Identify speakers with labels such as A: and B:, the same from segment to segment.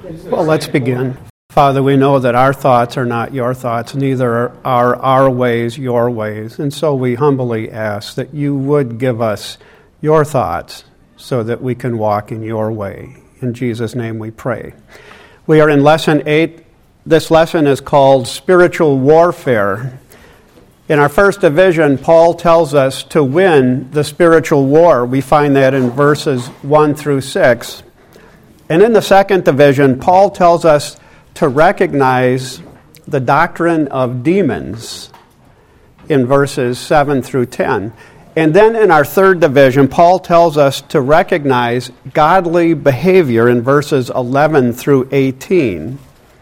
A: Well, let's begin. Father, we know that our thoughts are not your thoughts, neither are our ways your ways. And so we humbly ask that you would give us your thoughts so that we can walk in your way. In Jesus' name we pray. We are in Lesson 8. This lesson is called Spiritual Warfare. In our first division, Paul tells us to win the spiritual war. We find that in verses 1 through 6. And in the second division, Paul tells us to recognize the doctrine of demons in verses 7 through 10. And then in our third division, Paul tells us to recognize godly behavior in verses 11 through 18.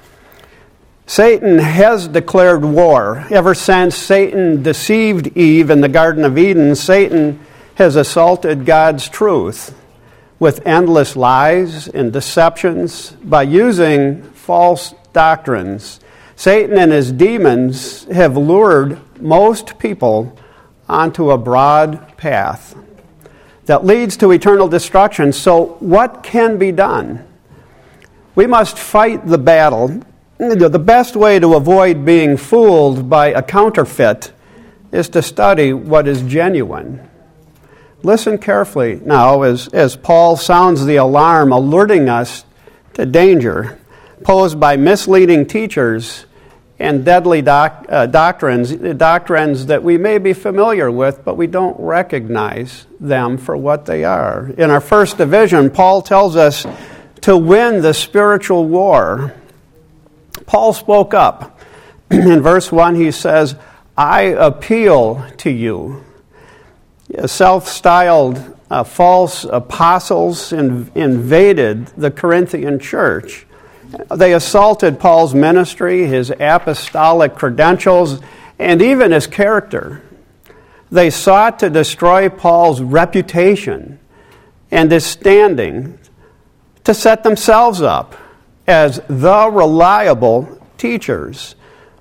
A: Satan has declared war. Ever since Satan deceived Eve in the Garden of Eden, Satan has assaulted God's truth with endless lies and deceptions by using false doctrines. Satan and his demons have lured most people onto a broad path that leads to eternal destruction. So what can be done? We must fight the battle. The best way to avoid being fooled by a counterfeit is to study what is genuine. Listen carefully now as Paul sounds the alarm, alerting us to danger posed by misleading teachers and deadly doctrines that we may be familiar with, but we don't recognize them for what they are. In our first division, Paul tells us to win the spiritual war. Paul spoke up. In verse 1, he says, I appeal to you. Self-styled false apostles invaded the Corinthian church. They assaulted Paul's ministry, his apostolic credentials, and even his character. They sought to destroy Paul's reputation and his standing to set themselves up as the reliable teachers.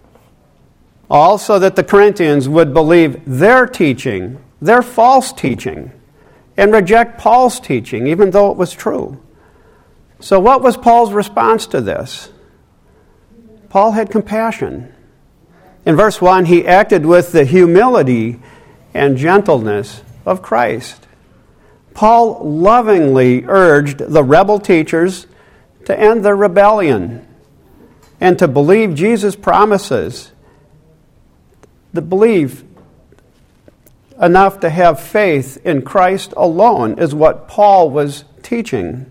A: Also that the Corinthians would believe their teaching, their false teaching, and reject Paul's teaching, even though it was true. So what was Paul's response to this? Paul had compassion. In verse 1, he acted with the humility and gentleness of Christ. Paul lovingly urged the rebel teachers to end their rebellion and to believe Jesus' promises, to believe enough to have faith in Christ alone is what Paul was teaching.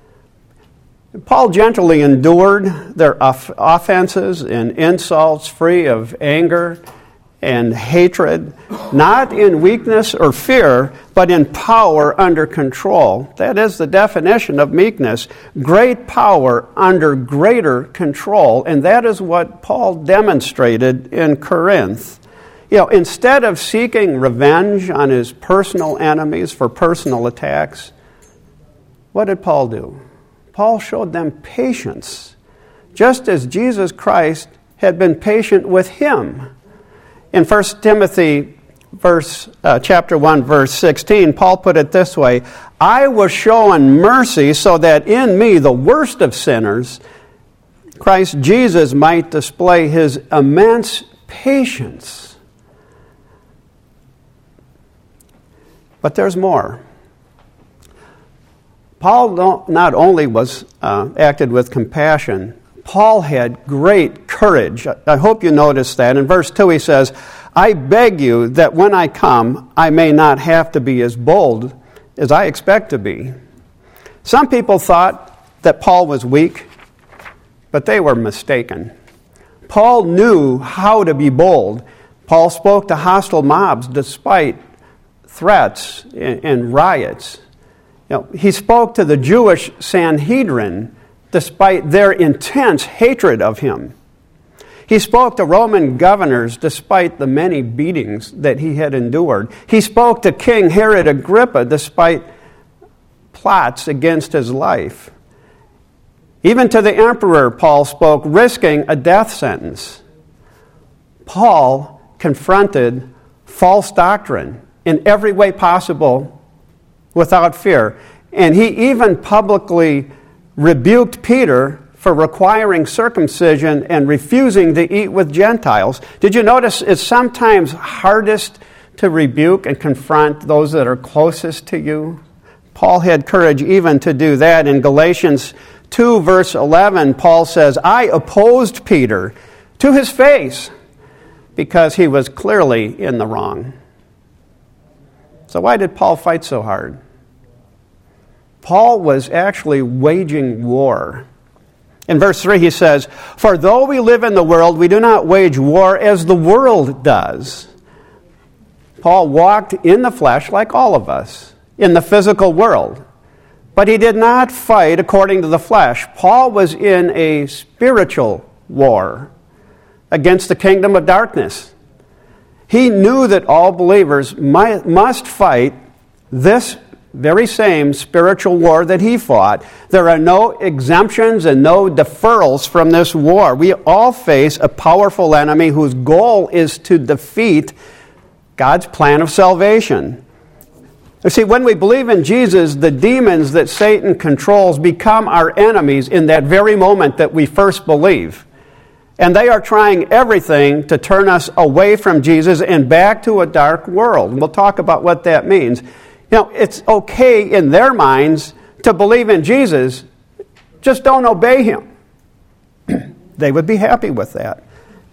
A: Paul gently endured their offenses and insults free of anger and hatred, not in weakness or fear, but in power under control. That is the definition of meekness. Great power under greater control. And that is what Paul demonstrated in Corinth. Instead of seeking revenge on his personal enemies for personal attacks, what did Paul do? Paul showed them patience, just as Jesus Christ had been patient with him. In 1 Timothy chapter 1, verse 16, Paul put it this way, I was shown mercy so that in me, the worst of sinners, Christ Jesus might display his immense patience. But there's more. Paul not only was acted with compassion, Paul had great courage. I hope you noticed that. In verse 2 he says, I beg you that when I come, I may not have to be as bold as I expect to be. Some people thought that Paul was weak, but they were mistaken. Paul knew how to be bold. Paul spoke to hostile mobs despite threats and riots. He spoke to the Jewish Sanhedrin despite their intense hatred of him. He spoke to Roman governors despite the many beatings that he had endured. He spoke to King Herod Agrippa despite plots against his life. Even to the emperor, Paul spoke, risking a death sentence. Paul confronted false doctrine in every way possible without fear. And he even publicly rebuked Peter for requiring circumcision and refusing to eat with Gentiles. Did you notice it's sometimes hardest to rebuke and confront those that are closest to you? Paul had courage even to do that. In Galatians 2, verse 11, Paul says, I opposed Peter to his face because he was clearly in the wrong. So why did Paul fight so hard? Paul was actually waging war. In verse 3 he says, for though we live in the world, we do not wage war as the world does. Paul walked in the flesh like all of us, in the physical world. But he did not fight according to the flesh. Paul was in a spiritual war against the kingdom of darkness. He knew that all believers must fight this very same spiritual war that he fought. There are no exemptions and no deferrals from this war. We all face a powerful enemy whose goal is to defeat God's plan of salvation. You see, when we believe in Jesus, the demons that Satan controls become our enemies in that very moment that we first believe. And they are trying everything to turn us away from Jesus and back to a dark world. We'll talk about what that means. You know, it's okay in their minds to believe in Jesus, just don't obey him. They would be happy with that.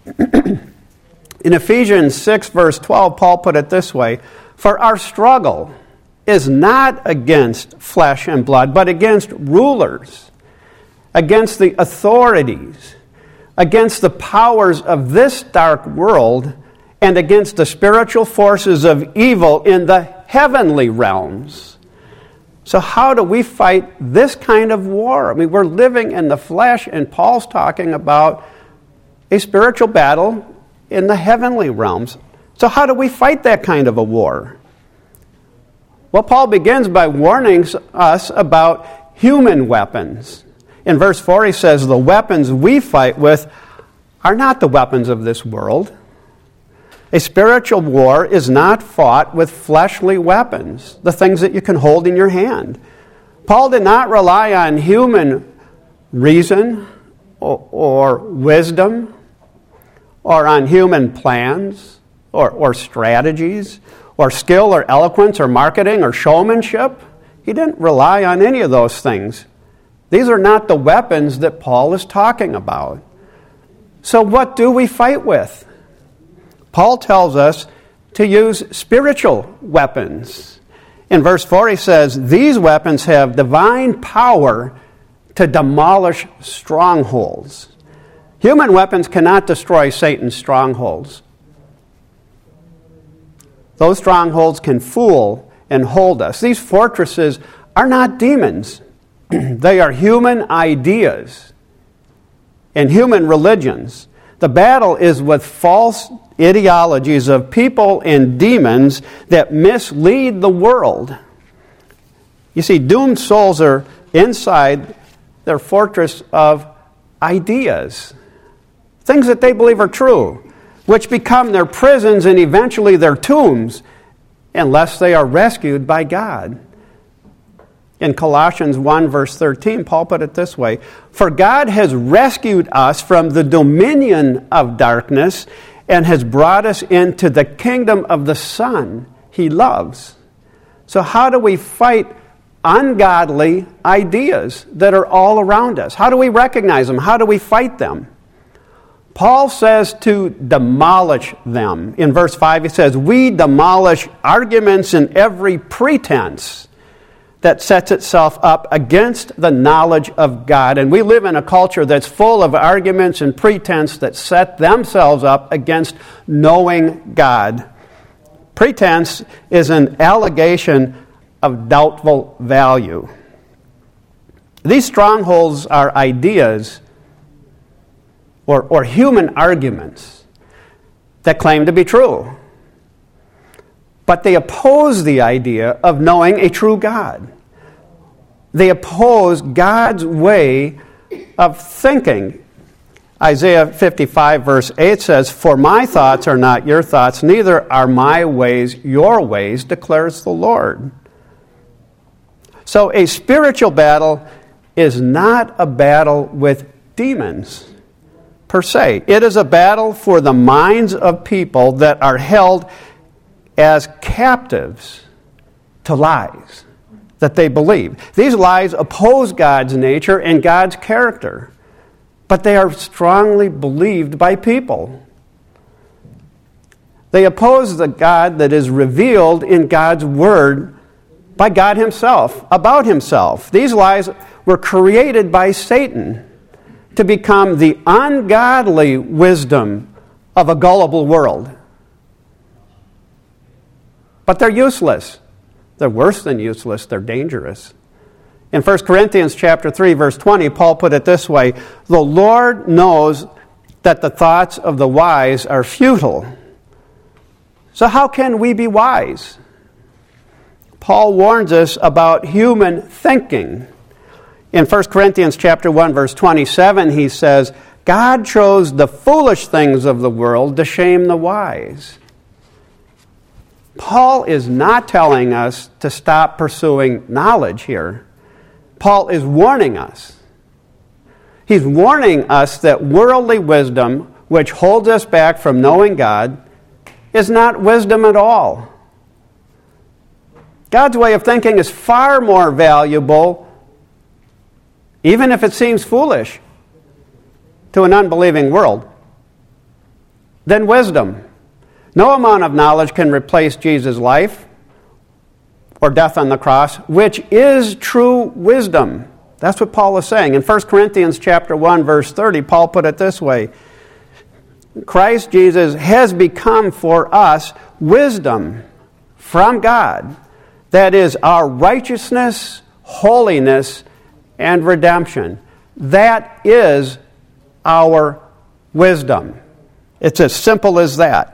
A: In Ephesians 6, verse 12, Paul put it this way, for our struggle is not against flesh and blood, but against rulers, against the authorities, against the powers of this dark world, and against the spiritual forces of evil in the heavenly realms. So how do we fight this kind of war? I mean, we're living in the flesh, and Paul's talking about a spiritual battle in the heavenly realms. So how do we fight that kind of a war? Well, Paul begins by warning us about human weapons. In verse 4 he says, the weapons we fight with are not the weapons of this world. A spiritual war is not fought with fleshly weapons, the things that you can hold in your hand. Paul did not rely on human reason or wisdom or on human plans or strategies or skill or eloquence or marketing or showmanship. He didn't rely on any of those things. These are not the weapons that Paul is talking about. So what do we fight with? Paul tells us to use spiritual weapons. In verse 4 he says, these weapons have divine power to demolish strongholds. Human weapons cannot destroy Satan's strongholds. Those strongholds can fool and hold us. These fortresses are not demons. They are human ideas and human religions. The battle is with false ideologies of people and demons that mislead the world. You see, doomed souls are inside their fortress of ideas, things that they believe are true, which become their prisons and eventually their tombs, unless they are rescued by God. In Colossians 1, verse 13, Paul put it this way, for God has rescued us from the dominion of darkness and has brought us into the kingdom of the Son he loves. So how do we fight ungodly ideas that are all around us? How do we recognize them? How do we fight them? Paul says to demolish them. In verse 5 he says, we demolish arguments and every pretense that sets itself up against the knowledge of God. And we live in a culture that's full of arguments and pretense that set themselves up against knowing God. Pretense is an allegation of doubtful value. These strongholds are ideas or human arguments that claim to be true. But they oppose the idea of knowing a true God. They oppose God's way of thinking. Isaiah 55 verse 8 says, for my thoughts are not your thoughts, neither are my ways your ways, declares the Lord. So a spiritual battle is not a battle with demons per se. It is a battle for the minds of people that are held as captives to lies that they believe. These lies oppose God's nature and God's character, but they are strongly believed by people. They oppose the God that is revealed in God's Word by God Himself, about Himself. These lies were created by Satan to become the ungodly wisdom of a gullible world. But they're useless. They're worse than useless. They're dangerous. In 1 Corinthians chapter 3, verse 20, Paul put it this way, "The Lord knows that the thoughts of the wise are futile." So how can we be wise? Paul warns us about human thinking. In 1 Corinthians chapter 1, verse 27, he says, "God chose the foolish things of the world to shame the wise." Paul is not telling us to stop pursuing knowledge here. Paul is warning us. He's warning us that worldly wisdom, which holds us back from knowing God, is not wisdom at all. God's way of thinking is far more valuable, even if it seems foolish to an unbelieving world, than wisdom. No amount of knowledge can replace Jesus' life or death on the cross, which is true wisdom. That's what Paul is saying. In 1 Corinthians chapter 1, verse 30, Paul put it this way, "Christ Jesus has become for us wisdom from God. That is our righteousness, holiness, and redemption." That is our wisdom. It's as simple as that.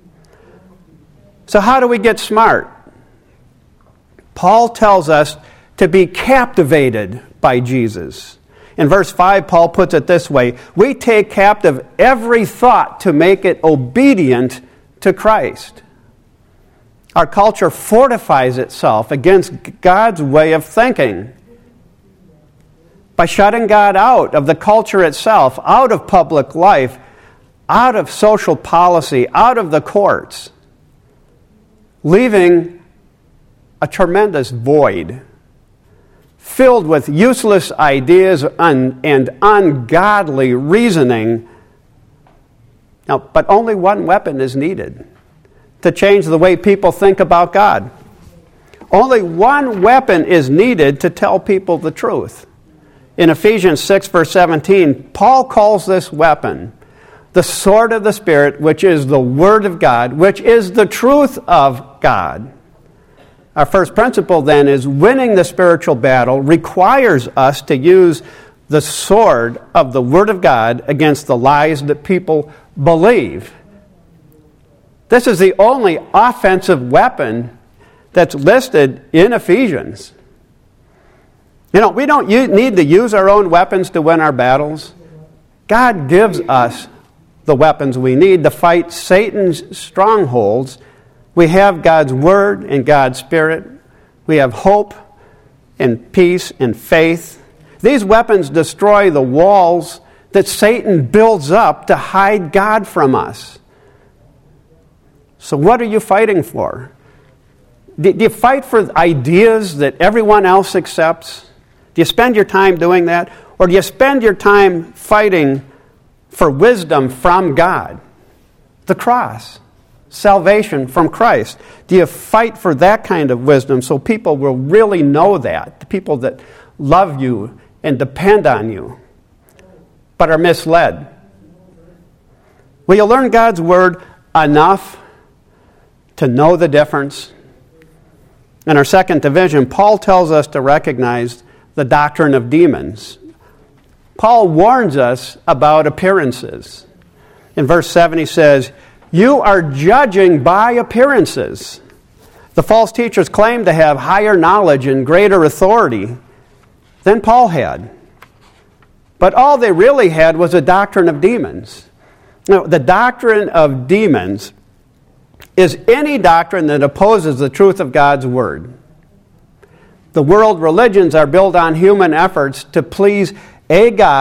A: So how do we get smart? Paul tells us to be captivated by Jesus. In verse 5, Paul puts it this way, "We take captive every thought to make it obedient to Christ." Our culture fortifies itself against God's way of thinking by shutting God out of the culture itself, out of public life, out of social policy, out of the courts, leaving a tremendous void filled with useless ideas and ungodly reasoning. Now, but only one weapon is needed to change the way people think about God. Only one weapon is needed to tell people the truth. In Ephesians 6, verse 17, Paul calls this weapon the sword of the Spirit, which is the Word of God, which is the truth of God. Our first principle, then, is winning the spiritual battle requires us to use the sword of the Word of God against the lies that people believe. This is the only offensive weapon that's listed in Ephesians. You know, we don't need to use our own weapons to win our battles. God gives us the weapons we need to fight Satan's strongholds. We have God's Word and God's Spirit. We have hope and peace and faith. These weapons destroy the walls that Satan builds up to hide God from us. So what are you fighting for? Do you fight for ideas that everyone else accepts? Do you spend your time doing that? Or do you spend your time fighting for wisdom from God? The cross. Salvation from Christ. Do you fight for that kind of wisdom so people will really know that? The people that love you and depend on you, but are misled. Will you learn God's Word enough to know the difference? In our second division, Paul tells us to recognize the doctrine of demons. Paul warns us about appearances. In verse 7 he says, "You are judging by appearances." The false teachers claim to have higher knowledge and greater authority than Paul had. But all they really had was a doctrine of demons. Now, the doctrine of demons is any doctrine that opposes the truth of God's Word. The world religions are built on human efforts to please a God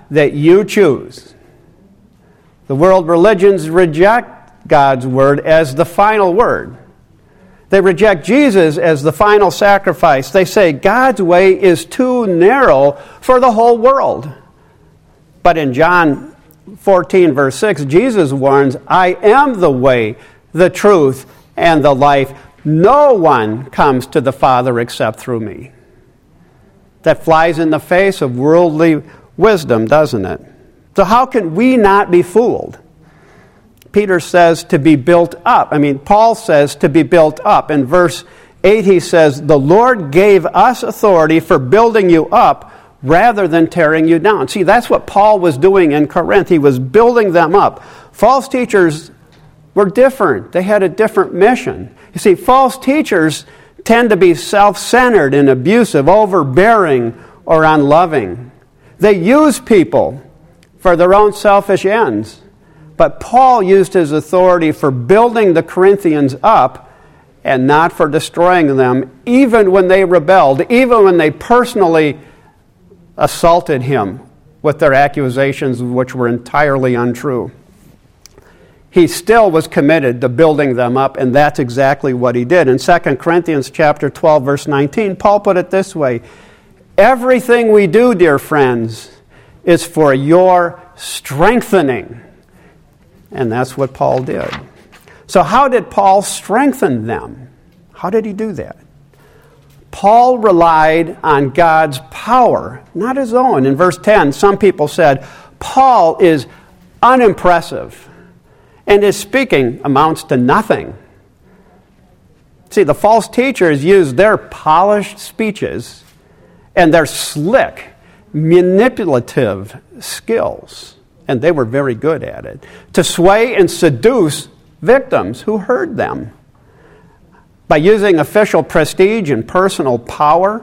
A: that you choose. The world religions reject God's word as the final word. They reject Jesus as the final sacrifice. They say God's way is too narrow for the whole world. But in John 14, verse 6, Jesus warns, I am the way, the truth, and the life. No one comes to the Father except through me. That flies in the face of worldly wisdom, doesn't it? So how can we not be fooled? Peter says to be built up. Paul says to be built up. In verse 8 he says, the Lord gave us authority for building you up rather than tearing you down. See, that's what Paul was doing in Corinth. He was building them up. False teachers were different. They had a different mission. You see, false teachers tend to be self-centered and abusive, overbearing, or unloving. They use people for their own selfish ends. But Paul used his authority for building the Corinthians up and not for destroying them, even when they rebelled, even when they personally assaulted him with their accusations which were entirely untrue. He still was committed to building them up, and that's exactly what he did. In 2 Corinthians chapter 12, verse 19, Paul put it this way, everything we do, dear friends, is for your strengthening. And that's what Paul did. So how did Paul strengthen them? How did he do that? Paul relied on God's power, not his own. In verse 10, some people said, Paul is unimpressive, and his speaking amounts to nothing. See, the false teachers used their polished speeches and their slick, manipulative skills, and they were very good at it, to sway and seduce victims who heard them. By using official prestige and personal power,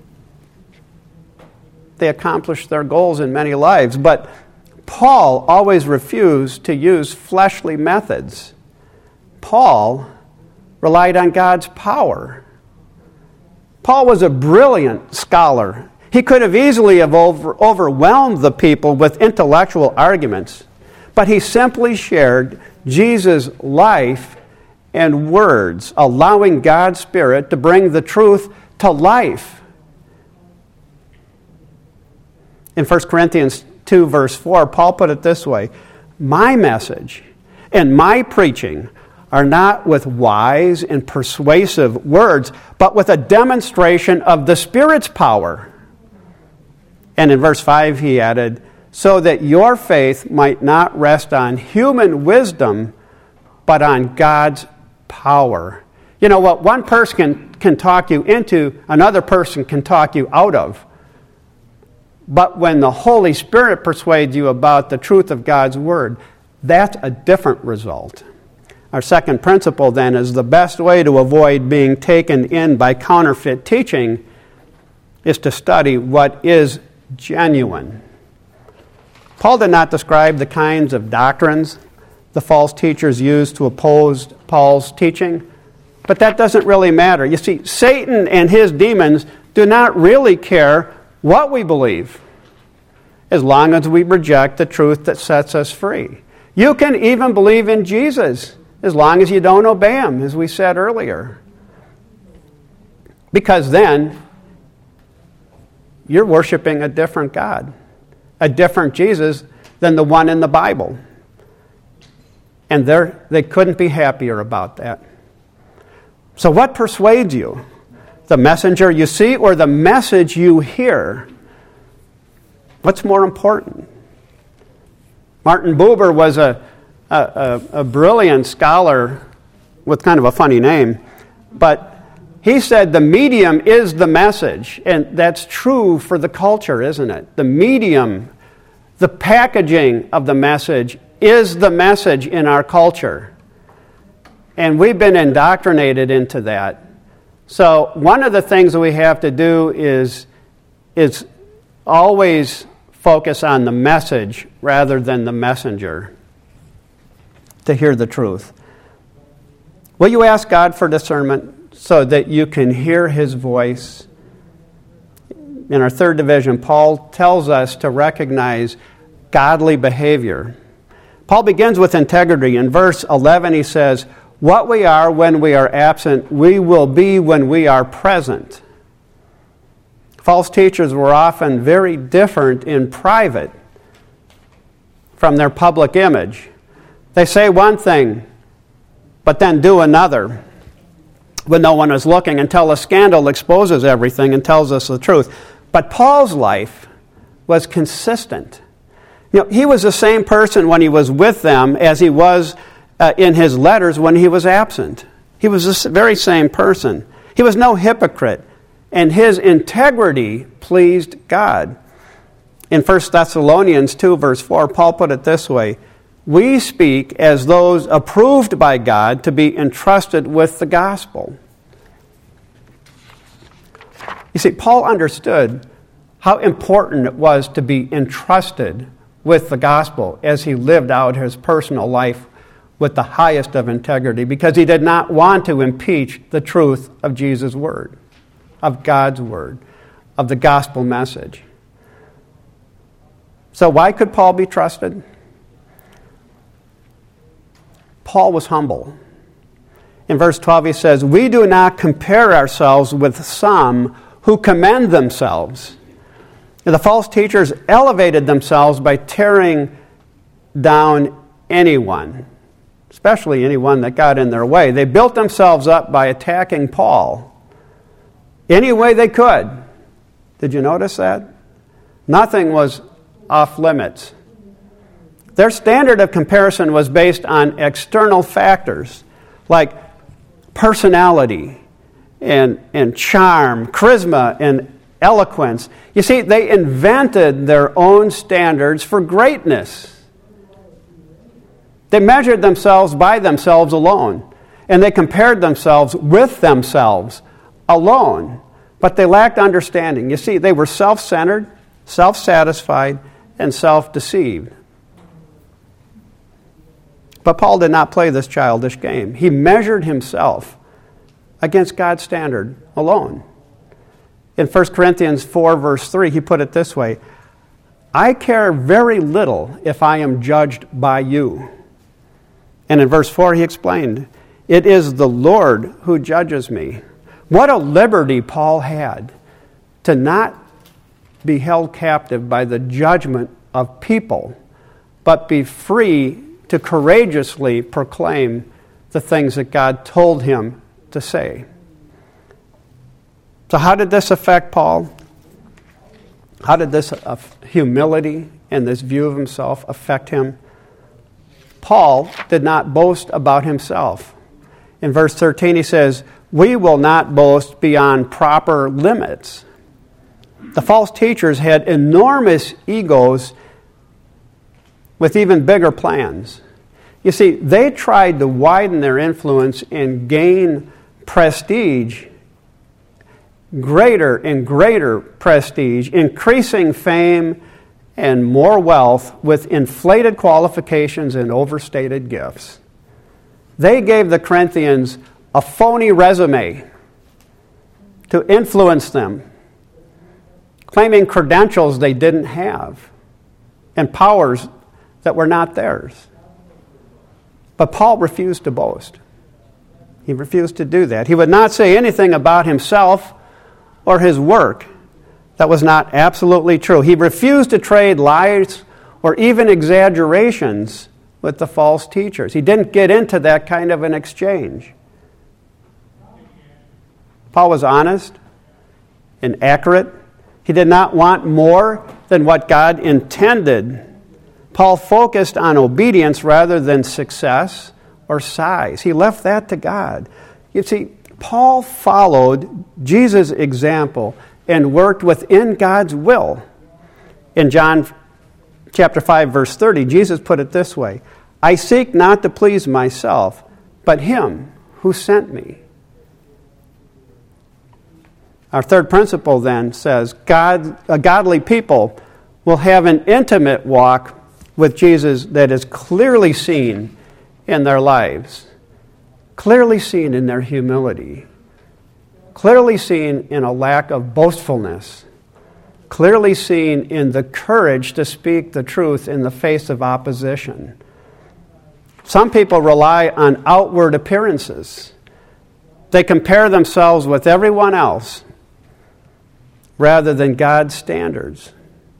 A: they accomplished their goals in many lives. But Paul always refused to use fleshly methods. Paul relied on God's power. Paul was a brilliant scholar. He could have easily overwhelmed the people with intellectual arguments, but he simply shared Jesus' life and words, allowing God's Spirit to bring the truth to life. In 1 Corinthians 2, verse 4, Paul put it this way, my message and my preaching are not with wise and persuasive words, but with a demonstration of the Spirit's power. And in verse 5 he added, so that your faith might not rest on human wisdom, but on God's power. You know what one person can talk you into, another person can talk you out of. But when the Holy Spirit persuades you about the truth of God's Word, that's a different result. Our second principle, then, is the best way to avoid being taken in by counterfeit teaching is to study what is genuine. Paul did not describe the kinds of doctrines the false teachers used to oppose Paul's teaching, but that doesn't really matter. You see, Satan and his demons do not really care what we believe, as long as we reject the truth that sets us free. You can even believe in Jesus, as long as you don't obey him, as we said earlier. Because then, you're worshiping a different God, a different Jesus than the one in the Bible. And they couldn't be happier about that. So what persuades you? The messenger you see or the message you hear? What's more important? Martin Buber was a brilliant scholar with kind of a funny name, but he said the medium is the message, and that's true for the culture, isn't it? The medium, the packaging of the message is the message in our culture. And we've been indoctrinated into that. So one of the things that we have to do is always focus on the message rather than the messenger to hear the truth. Will you ask God for discernment so that you can hear his voice? In our third division, Paul tells us to recognize godly behavior. Paul begins with integrity. In verse 11 he says, "What we are when we are absent, we will be when we are present." False teachers were often very different in private from their public image. They say one thing, but then do another when no one is looking, until a scandal exposes everything and tells us the truth. But Paul's life was consistent. He was the same person when he was with them as he was in his letters when he was absent. He was the very same person. He was no hypocrite, and his integrity pleased God. In 1 Thessalonians 2, verse 4, Paul put it this way, "We speak as those approved by God to be entrusted with the gospel." You see, Paul understood how important it was to be entrusted with the gospel as he lived out his personal life with the highest of integrity, because he did not want to impeach the truth of Jesus' word, of God's word, of the gospel message. So why could Paul be trusted? Paul was humble. In verse 12 he says, "We do not compare ourselves with some who commend themselves." The false teachers elevated themselves by tearing down anyone, especially anyone that got in their way. They built themselves up by attacking Paul any way they could. Did you notice that? Nothing was off limits. Their standard of comparison was based on external factors like personality and charm, charisma, and eloquence. You see, they invented their own standards for greatness. They measured themselves by themselves alone, and they compared themselves with themselves alone, but they lacked understanding. You see, they were self-centered, self-satisfied, and self-deceived. But Paul did not play this childish game. He measured himself against God's standard alone. In 1 Corinthians 4, verse 3, he put it this way, "I care very little if I am judged by you." And in verse 4, he explained, "It is the Lord who judges me." What a liberty Paul had to not be held captive by the judgment of people, but be free to courageously proclaim the things that God told him to say. So how did this affect Paul? How did this humility and this view of himself affect him? Paul did not boast about himself. In verse 13 he says, "We will not boast beyond proper limits." The false teachers had enormous egos with even bigger plans. You see, they tried to widen their influence and gain prestige, greater and greater prestige, increasing fame and more wealth with inflated qualifications and overstated gifts. They gave the Corinthians a phony resume to influence them, claiming credentials they didn't have and powers that were not theirs. But Paul refused to boast. He refused to do that. He would not say anything about himself or his work that was not absolutely true. He refused to trade lies or even exaggerations with the false teachers. He didn't get into that kind of an exchange. Paul was honest and accurate. He did not want more than what God intended. Paul focused on obedience rather than success or size. He left that to God. You see, Paul followed Jesus' example and worked within God's will. In John chapter 5, verse 30, Jesus put it this way, "I seek not to please myself, but him who sent me." Our third principle then says, godly people will have an intimate walk with Jesus that is clearly seen in their lives, clearly seen in their humility, clearly seen in a lack of boastfulness, clearly seen in the courage to speak the truth in the face of opposition. Some people rely on outward appearances. They compare themselves with everyone else rather than God's standards.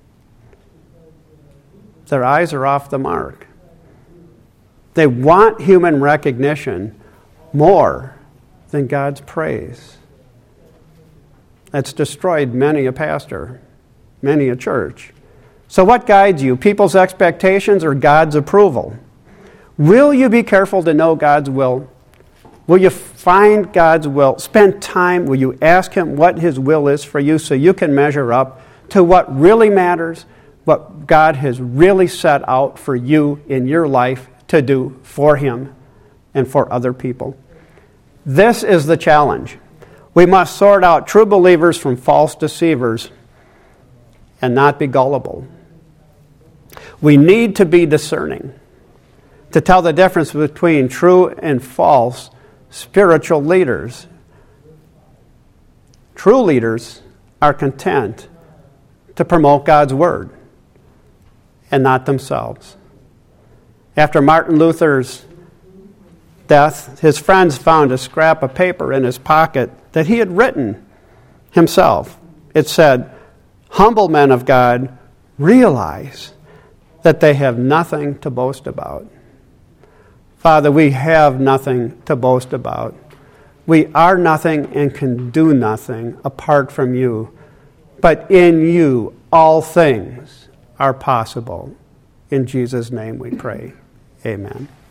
A: Their eyes are off the mark. They want human recognition more than God's praise. That's destroyed many a pastor, many a church. So what guides you? People's expectations or God's approval? Will you be careful to know God's will? Will you find God's will? Spend time. Will you ask Him what His will is for you so you can measure up to what really matters, what God has really set out for you in your life to do for Him and for other people? This is the challenge. We must sort out true believers from false deceivers and not be gullible. We need to be discerning to tell the difference between true and false spiritual leaders. True leaders are content to promote God's word and not themselves. After Martin Luther's death, his friends found a scrap of paper in his pocket that he had written himself. It said, "Humble men of God realize that they have nothing to boast about." Father, we have nothing to boast about. We are nothing and can do nothing apart from you. But in you, all things are possible. In Jesus' name we pray. Amen.